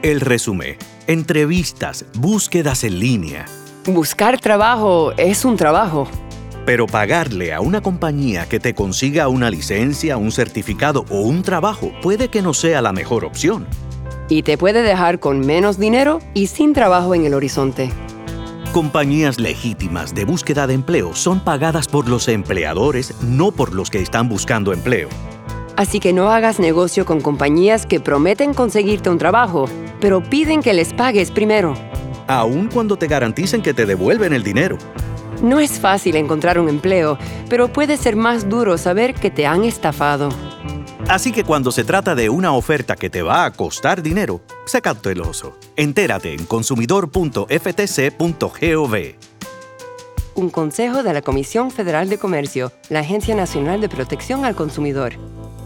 El resumen. Entrevistas, búsquedas en línea. Buscar trabajo es un trabajo. Pero pagarle a una compañía que te consiga una licencia, un certificado o un trabajo puede que no sea la mejor opción. Y te puede dejar con menos dinero y sin trabajo en el horizonte. Compañías legítimas de búsqueda de empleo son pagadas por los empleadores, no por los que están buscando empleo. Así que no hagas negocio con compañías que prometen conseguirte un trabajo, pero piden que les pagues primero. Aun cuando te garanticen que te devuelven el dinero. No es fácil encontrar un empleo, pero puede ser más duro saber que te han estafado. Así que cuando se trata de una oferta que te va a costar dinero, sé cauteloso. Entérate en consumidor.ftc.gov. Un consejo de la Comisión Federal de Comercio, la Agencia Nacional de Protección al Consumidor.